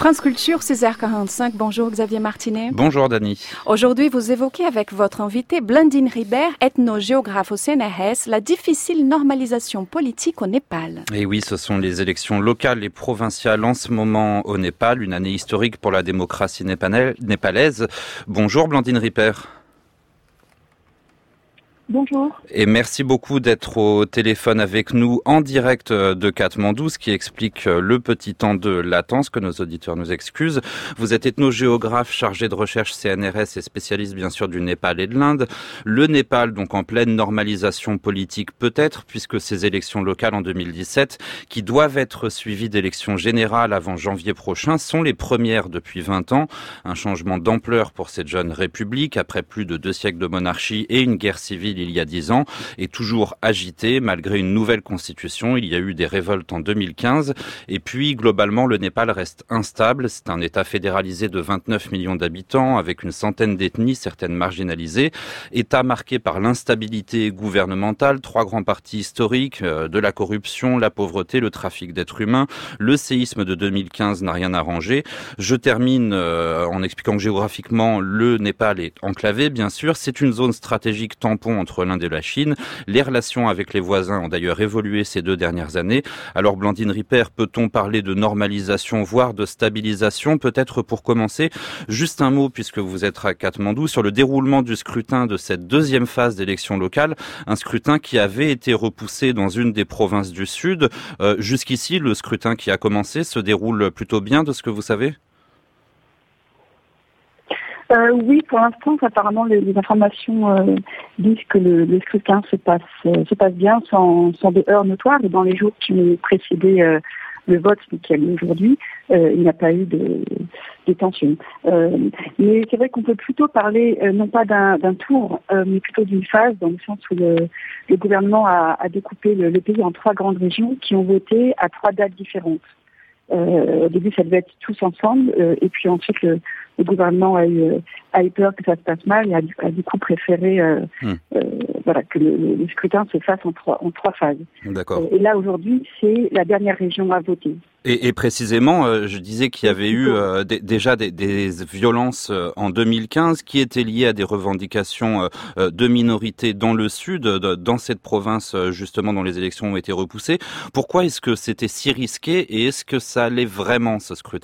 France Culture, 6h45. Bonjour Xavier Martinet. Bonjour Dani. Aujourd'hui, vous évoquez avec votre invité Blandine Ribert, ethnogéographe au CNRS, la difficile normalisation politique au Népal. Et oui, ce sont les élections locales et provinciales en ce moment au Népal, une année historique pour la démocratie népalaise. Bonjour Blandine Ribert. Bonjour. Et merci beaucoup d'être au téléphone avec nous en direct de Katmandou, ce qui explique le petit temps de latence, que nos auditeurs nous excusent. Vous êtes ethnogéographe chargé de recherche CNRS et spécialiste bien sûr du Népal et de l'Inde. Le Népal donc en pleine normalisation politique peut-être, puisque ces élections locales en 2017, qui doivent être suivies d'élections générales avant janvier prochain, sont les premières depuis 20 ans. Un changement d'ampleur pour cette jeune république, après plus de 2 siècles de monarchie et une guerre civile il y a 10 ans, est toujours agité malgré une nouvelle constitution. Il y a eu des révoltes en 2015 et puis globalement le Népal reste instable. C'est un État fédéralisé de 29 millions d'habitants avec une centaine d'ethnies, certaines marginalisées. État marqué par l'instabilité gouvernementale, 3 grands partis historiques, de la corruption, la pauvreté, le trafic d'êtres humains. Le séisme de 2015 n'a rien arrangé. Je termine en expliquant que géographiquement le Népal est enclavé, bien sûr. C'est une zone stratégique tampon entre l'Inde et la Chine. Les relations avec les voisins ont d'ailleurs évolué ces 2 dernières années. Alors Blandine Ribert, peut-on parler de normalisation, voire de stabilisation? Peut-être pour commencer, juste un mot, puisque vous êtes à Katmandou, sur le déroulement du scrutin de cette deuxième phase d'élection locale, un scrutin qui avait été repoussé dans une des provinces du Sud. Jusqu'ici, le scrutin qui a commencé se déroule plutôt bien, de ce que vous savez? Oui, pour l'instant, apparemment, les informations disent que le scrutin se passe bien, sans des heurts notoires. Et dans les jours qui ont précédé le vote qui a lieu aujourd'hui, il n'y a pas eu de tension. Mais c'est vrai qu'on peut plutôt parler non pas d'un tour, mais plutôt d'une phase, dans le sens où le gouvernement a découpé le pays en 3 grandes régions qui ont voté à 3 dates différentes. Au début, ça devait être tous ensemble, et puis ensuite, le gouvernement a eu peur que ça se passe mal et a du coup préféré que le scrutin se fasse en trois phases. D'accord. Et là, aujourd'hui, c'est la dernière région à voter. Et précisément, je disais qu'il y avait eu déjà des violences en 2015 qui étaient liées à des revendications de minorités dans le sud, dans cette province justement dont les élections ont été repoussées. Pourquoi est-ce que c'était si risqué et est-ce que ça allait vraiment, ce scrutin ?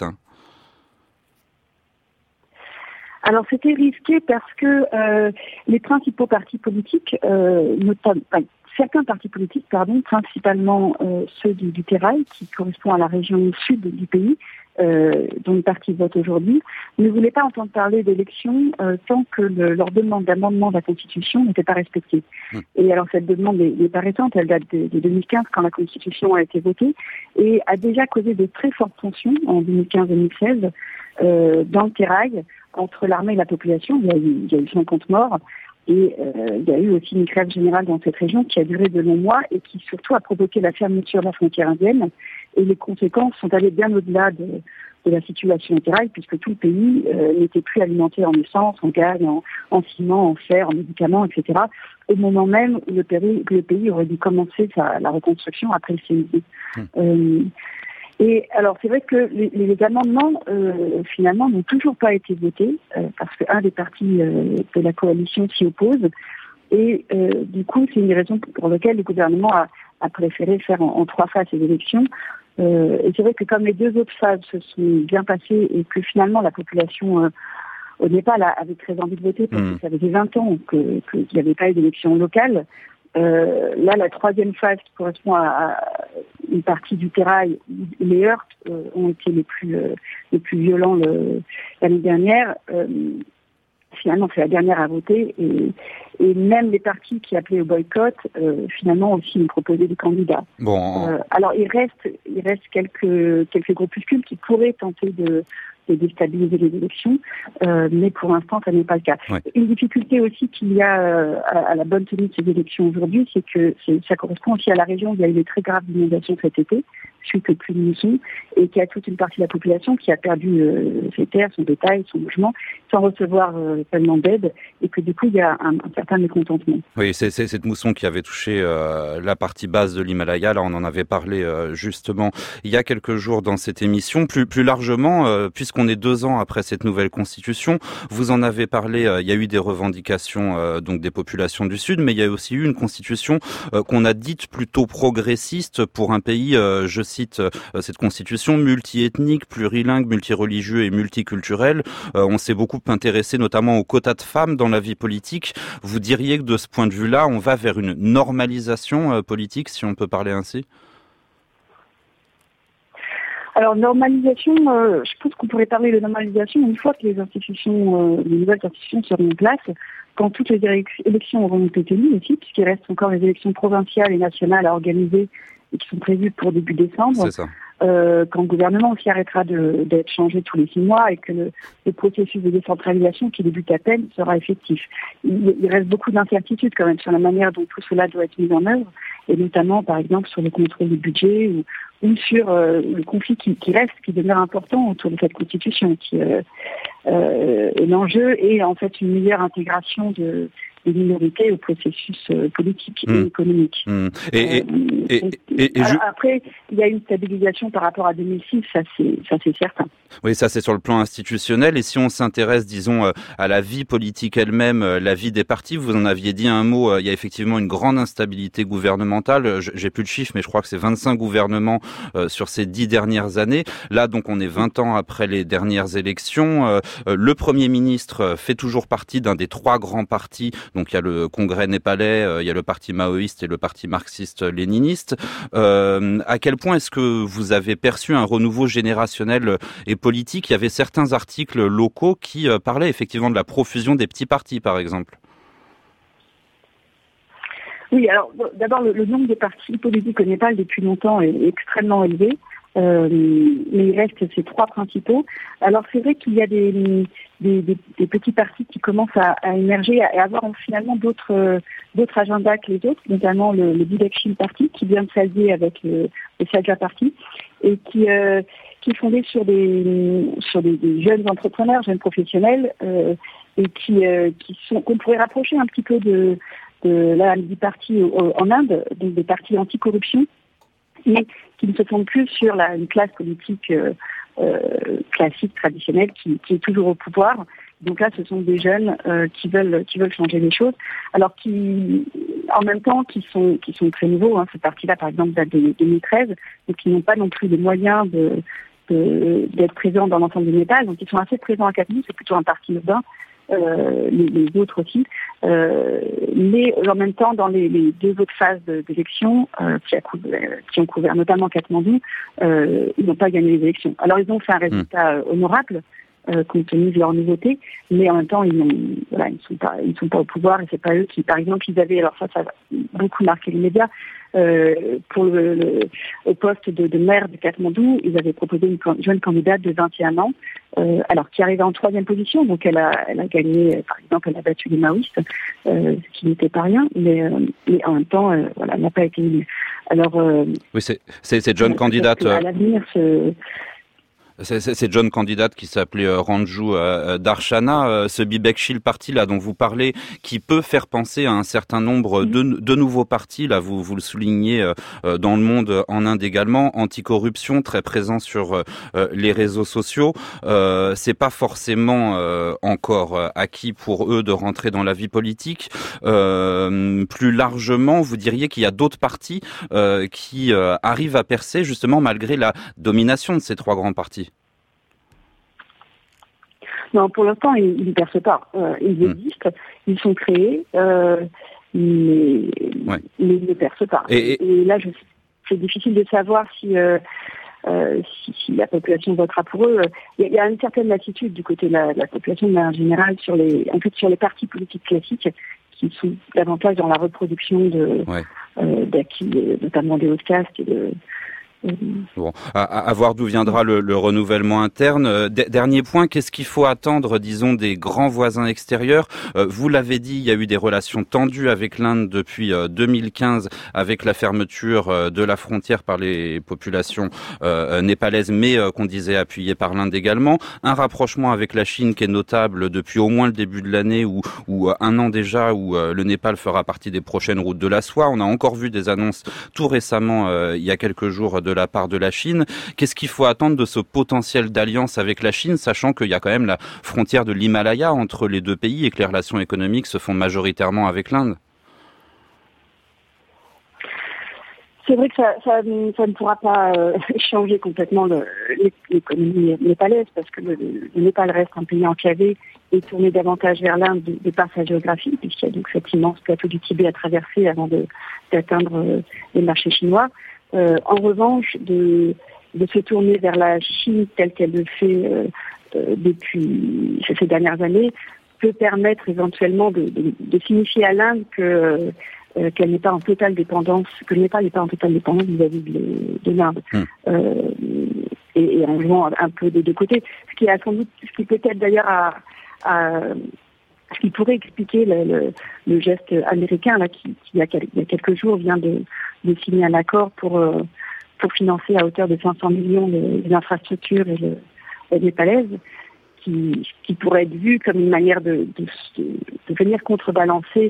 Alors c'était risqué parce que les principaux partis politiques, certains partis politiques, principalement ceux du Terai, qui correspond à la région sud du pays, dont les partis votent aujourd'hui, ne voulaient pas entendre parler d'élections tant que leur demande d'amendement de la Constitution n'était pas respectée. Et alors cette demande n'est pas récente, elle date de 2015 quand la Constitution a été votée et a déjà causé de très fortes tensions en 2015-2016 dans le Terai entre l'armée et la population. Il y a eu 50 morts. Et il y a eu aussi une grève générale dans cette région qui a duré de longs mois et qui surtout a provoqué la fermeture de la frontière indienne. Et les conséquences sont allées bien au-delà de la situation intérieure, puisque tout le pays n'était plus alimenté en essence, en gaz, en ciment, en fer, en médicaments, etc. Au moment même où le pays aurait dû commencer la reconstruction après le séisme. Et alors c'est vrai que les amendements finalement n'ont toujours pas été votés parce qu'un des partis de la coalition s'y oppose et du coup c'est une des raisons pour lesquelles le gouvernement a préféré faire en 3 phases ces élections. Et c'est vrai que comme les 2 autres phases se sont bien passées et que finalement la population au Népal avait très envie de voter parce que ça faisait 20 ans qu'il n'y avait pas eu d'élection locale. Là, la 3e phase qui correspond à une partie du Terai, les heurts ont été les plus violents l'année dernière. Finalement, c'est la dernière à voter et même les partis qui appelaient au boycott, finalement aussi ont proposé des candidats. Bon. Alors il reste quelques groupuscules qui pourraient tenter de déstabiliser les élections, mais pour l'instant, ça n'est pas le cas. Ouais. Une difficulté aussi qu'il y a à la bonne tenue de ces élections aujourd'hui, c'est que ça correspond aussi à la région où il y a eu des très graves inondations cet été, suite aux pluies de mousson, et qu'il y a toute une partie de la population qui a perdu ses terres, son bétail, son logement, sans recevoir tellement d'aide, et que du coup, il y a un certain mécontentement. Oui, c'est cette mousson qui avait touché la partie basse de l'Himalaya. Là, on en avait parlé justement il y a quelques jours dans cette émission. Plus largement, puisqu'on est 2 ans après cette nouvelle constitution, vous en avez parlé, il y a eu des revendications donc des populations du Sud, mais il y a aussi eu une constitution qu'on a dite plutôt progressiste pour un pays, je cite cette constitution, multiethnique, plurilingue, multireligieux et multiculturel. On s'est beaucoup intéressé notamment aux quotas de femmes dans la vie politique. Vous diriez que de ce point de vue-là, on va vers une normalisation politique, si on peut parler ainsi ? Alors, normalisation, je pense qu'on pourrait parler de normalisation une fois que les nouvelles institutions seront en place, quand toutes les élections auront été tenues aussi, puisqu'il reste encore les élections provinciales et nationales à organiser et qui sont prévues pour début décembre. C'est ça. Quand le gouvernement aussi arrêtera d'être changé tous les 6 mois et que le processus de décentralisation qui débute à peine sera effectif. Il reste beaucoup d'incertitudes quand même sur la manière dont tout cela doit être mis en œuvre, et notamment par exemple sur le contrôle du budget ou sur le conflit qui reste, qui demeure important autour de cette constitution, qui est l'enjeu et en fait une meilleure intégration des minorités au processus politique et économique. Après, il y a une stabilisation par rapport à 2006, ça c'est certain. Oui, ça c'est sur le plan institutionnel. Et si on s'intéresse, disons, à la vie politique elle-même, la vie des partis, vous en aviez dit un mot, il y a effectivement une grande instabilité gouvernementale. J'ai plus le chiffre, mais je crois que c'est 25 gouvernements sur ces 10 dernières années. Là, donc, on est 20 ans après les dernières élections. Le Premier ministre fait toujours partie d'un des 3 grands partis. Donc, il y a le Congrès népalais, il y a le parti maoïste et le parti marxiste-léniniste. À quel point est-ce que vous avez perçu un renouveau générationnel et politique? Il y avait certains articles locaux qui parlaient effectivement de la profusion des petits partis, par exemple. Oui, alors d'abord, le nombre de partis politiques au Népal depuis longtemps est extrêmement élevé. Mais il reste ces 3 principaux. Alors c'est vrai qu'il y a des petits partis qui commencent à émerger et à avoir finalement d'autres agendas que les autres, notamment le Bidakshil Party qui vient de s'allier avec le Sajja Party et qui est fondé sur des jeunes entrepreneurs, jeunes professionnels et qu'on pourrait rapprocher un petit peu de l'Amdi Party en Inde, donc des partis anticorruption, mais qui ne se fondent plus sur une classe politique classique, traditionnelle, qui est toujours au pouvoir. Donc là, ce sont des jeunes qui veulent changer les choses, alors qui, en même temps, qui sont très nouveaux. Hein. Ce parti-là, par exemple, date de 2013, donc qui n'ont pas non plus les moyens d'être présents dans l'ensemble du Népal. Donc ils sont assez présents à Katmandou, c'est plutôt un parti urbain. Les autres aussi, mais en même temps dans les 2 autres phases d'élection qui ont couvert notamment Katmandou, ils n'ont pas gagné les élections. Alors ils ont fait un résultat honorable compte tenu de leur nouveauté, mais en même temps ils ne sont pas au pouvoir et c'est pas eux qui, par exemple, ils avaient, alors ça a beaucoup marqué les médias, pour au poste de maire de Katmandou, ils avaient proposé une jeune candidate de 21 ans, alors qui arrivait en 3e position, donc elle a gagné, par exemple, elle a battu les maoïstes, ce qui n'était pas rien, mais en même temps, elle n'a pas été élue. Alors, oui, c'est cette jeune candidate. À l'avenir, C'est John candidate qui s'appelait Ranju Darshana, ce Bidakshil Party là dont vous parlez, qui peut faire penser à un certain nombre de nouveaux partis. Là, vous le soulignez dans le monde, en Inde également, anticorruption, très présent sur les réseaux sociaux. C'est pas forcément encore acquis pour eux de rentrer dans la vie politique. Plus largement, vous diriez qu'il y a d'autres partis qui arrivent à percer justement malgré la domination de ces 3 grands partis. Non, pour l'instant, ils ne percent pas. Ils existent, ils sont créés, mais ils ne percent pas. Et là, c'est difficile de savoir si la population votera pour eux. Il y a une certaine lassitude du côté de la population de manière générale sur les partis politiques classiques qui sont davantage dans la reproduction d'acquis, notamment des hautes castes Bon, à voir d'où viendra le renouvellement interne. Dernier point, qu'est-ce qu'il faut attendre, disons, des grands voisins extérieurs? Vous l'avez dit, il y a eu des relations tendues avec l'Inde depuis 2015, avec la fermeture de la frontière par les populations népalaises, mais qu'on disait appuyées par l'Inde également. Un rapprochement avec la Chine qui est notable depuis au moins le début de l'année, ou un an déjà, où le Népal fera partie des prochaines routes de la soie. On a encore vu des annonces tout récemment, il y a quelques jours, de la part de la Chine. Qu'est-ce qu'il faut attendre de ce potentiel d'alliance avec la Chine, sachant qu'il y a quand même la frontière de l'Himalaya entre les deux pays et que les relations économiques se font majoritairement avec l'Inde? C'est vrai que ça ne pourra pas changer complètement l'économie népalaise, parce que le Népal reste un pays enclavé et tourné davantage vers l'Inde de par sa géographie, puisqu'il y a donc cet immense plateau du Tibet à traverser avant d'atteindre les marchés chinois. En revanche, de se tourner vers la Chine telle qu'elle le fait depuis ces dernières années peut permettre éventuellement de signifier à l'Inde qu'elle n'est pas en totale dépendance, que le Népal n'est pas en totale dépendance vis-à-vis de l'Inde, et en jouant un peu des deux côtés. Ce qui peut-être d'ailleurs ce qui pourrait expliquer le geste américain là qui il y a quelques jours vient de signer un accord pour financer à hauteur de 500 millions les infrastructures et népalaises, qui pourrait être vu comme une manière de venir contrebalancer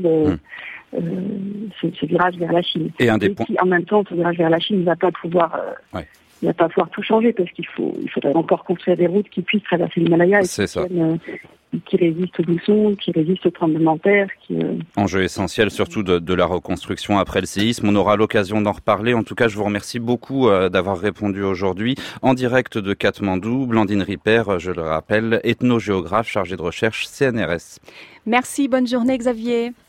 ce virage vers la Chine. Et en même temps, ce virage vers la Chine ne va pas pouvoir il va pas pouvoir tout changer, parce qu'il faudrait encore construire des routes qui puissent traverser l'Himalaya et qui résistent aux boussons, qui résistent aux tremblements de terre. Enjeu essentiel surtout de la reconstruction après le séisme. On aura l'occasion d'en reparler. En tout cas, je vous remercie beaucoup d'avoir répondu aujourd'hui. En direct de Katmandou, Blandine Ripper, je le rappelle, ethnogéographe chargée de recherche CNRS. Merci, bonne journée Xavier.